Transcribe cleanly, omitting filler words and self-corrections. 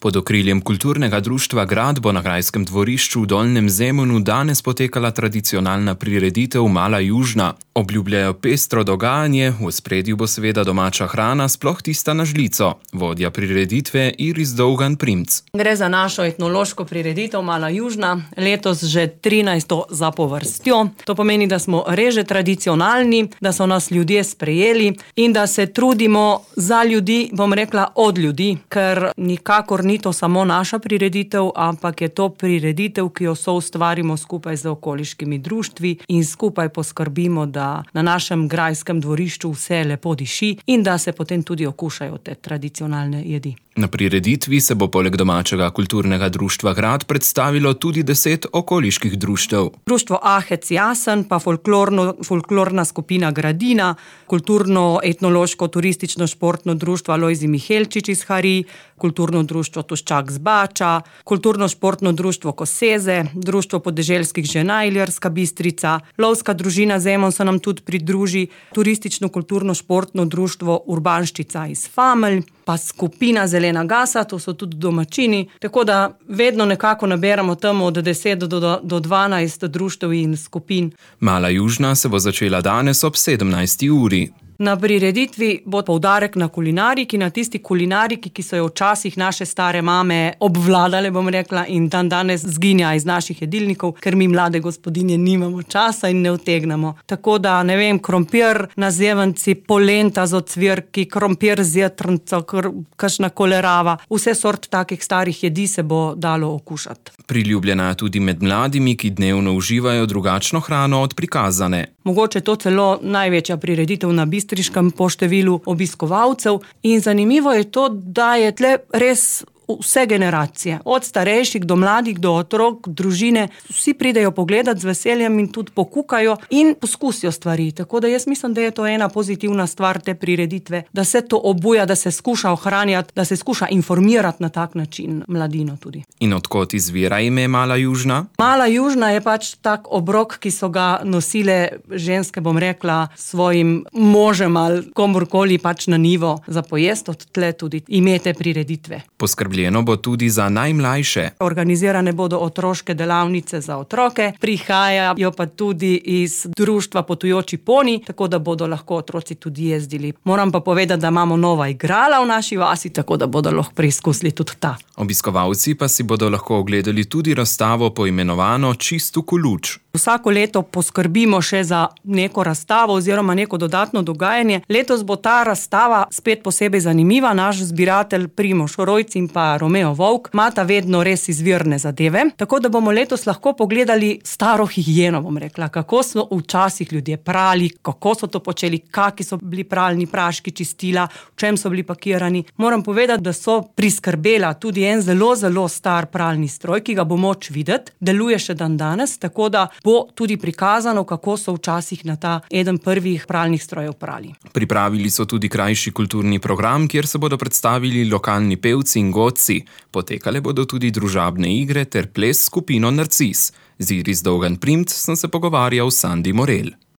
Pod okriljem kulturnega društva Grad bo na grajskem dvorišču v Dolnjem Zemunu danes potekala tradicionalna prireditev Mala Južna. Obljubljajo pestro dogajanje, v ospredju bo seveda domača hrana, sploh tista na žlico. Vodja prireditve Iris Dolgan-Primc. Gre za našo etnološko prireditev Mala Južna, letos že 13. zapovrstjo. To pomeni, da smo res že tradicionalni, da so nas ljudje sprejeli in da se trudimo za ljudi, bom rekla od ljudi, ker nikakor ni to samo naša prireditev, ampak je to prireditev, ki jo soustvarimo skupaj z okoliškimi društvi in skupaj poskrbimo, da na našem grajskem dvorišču vse lepo diši in da se potem tudi okušajo te tradicionalne jedi. Na prireditvi se bo poleg domačega kulturnega društva Grad predstavilo tudi 10 okoliških društev. Društvo Ahec Jasen, pa folklorna skupina Gradina, kulturno-etnološko-turistično-športno društvo Alojzij Mihelčič iz Hari, kulturno društvo Tuščak z Bača, kulturno-športno društvo Koseze, društvo podeželskih žena Ilirska Bistrica, lovska družina Zemon se nam tudi pridruži, turistično-kulturno-športno društvo Urbanščica iz Famelj, pa skupina Zelena Gasa, to so tudi domačini, tako da vedno nekako naberamo tam od 10 do 12 društev in skupin. Mala Južna se bo začela danes ob 17. uri. Na prireditvi bo poudarek na kulinariki, na tisti kulinariki, ki so jo včasih naše stare mame obvladale, bom rekla, in danes zginja iz naših jedilnikov, ker mi mlade gospodinje nimamo časa in ne utegnemo. Tako da, ne vem, krompir na zevenci, polenta z ocvirki, krompir z jetrnco, kakšna kolerava, vse sort takih starih jedi se bo dalo okušati. Priljubljena je tudi med mladimi, ki dnevno uživajo drugačno hrano od prikazane. Mogoče to celo največja prireditev na Bistriškem po številu obiskovalcev in zanimivo je to, da je tle res vse generacije, od starejših do mladih, do otrok, družine, vsi pridejo pogledat z veseljem in tudi pokukajo in poskusijo stvari. Tako da jaz mislim, da je to ena pozitivna stvar te prireditve, da se to obuja, da se skuša ohranjati, da se skuša informirati na tak način mladino tudi. In od kod izvira ime Mala Južna? Mala Južna je pač tak obrok, ki so ga nosile ženske, bom rekla, svojim možem ali komorkoli pač na nivo za pojest, od tle tudi ime te prireditve. Poskrbljeno bo tudi za najmlajše. Organizirane bodo otroške delavnice za otroke, prihajajo pa tudi iz društva Potujoči poni, tako da bodo lahko otroci tudi jezdili. Moram pa povedati, da imamo nova igrala v naši vasi, tako da bodo lahko preizkusili tudi ta. Obiskovalci pa si bodo lahko ogledali tudi razstavo poimenovano Čistuku luč. Vsako leto poskrbimo še za neko razstavo oziroma neko dodatno dogajanje. Letos bo ta razstava spet posebej zanimiva. Naš zbiratelj Primož Rojc in pa Romeo Vovk imata vedno res izvirne zadeve, tako da bomo letos lahko pogledali staro higieno, bom rekla, kako so včasih ljudje prali, kako so to počeli, kakšni so bili pralni praški, čistila, v čem so bili pakirani. Moram povedati, da so priskrbela tudi en zelo, zelo star pralni stroj, ki ga bo moč videti, deluje še danes, tako da bo tudi prikazano, kako so včasih na ta eden prvih pralnih strojev prali. Pripravili so tudi krajši kulturni program, kjer se bodo predstavili lokalni pevci in godci. Potekale bodo tudi družabne igre ter ples s skupino Narcis. Z Iris Dolgan-Primc sem se pogovarjal s Sandi Morel.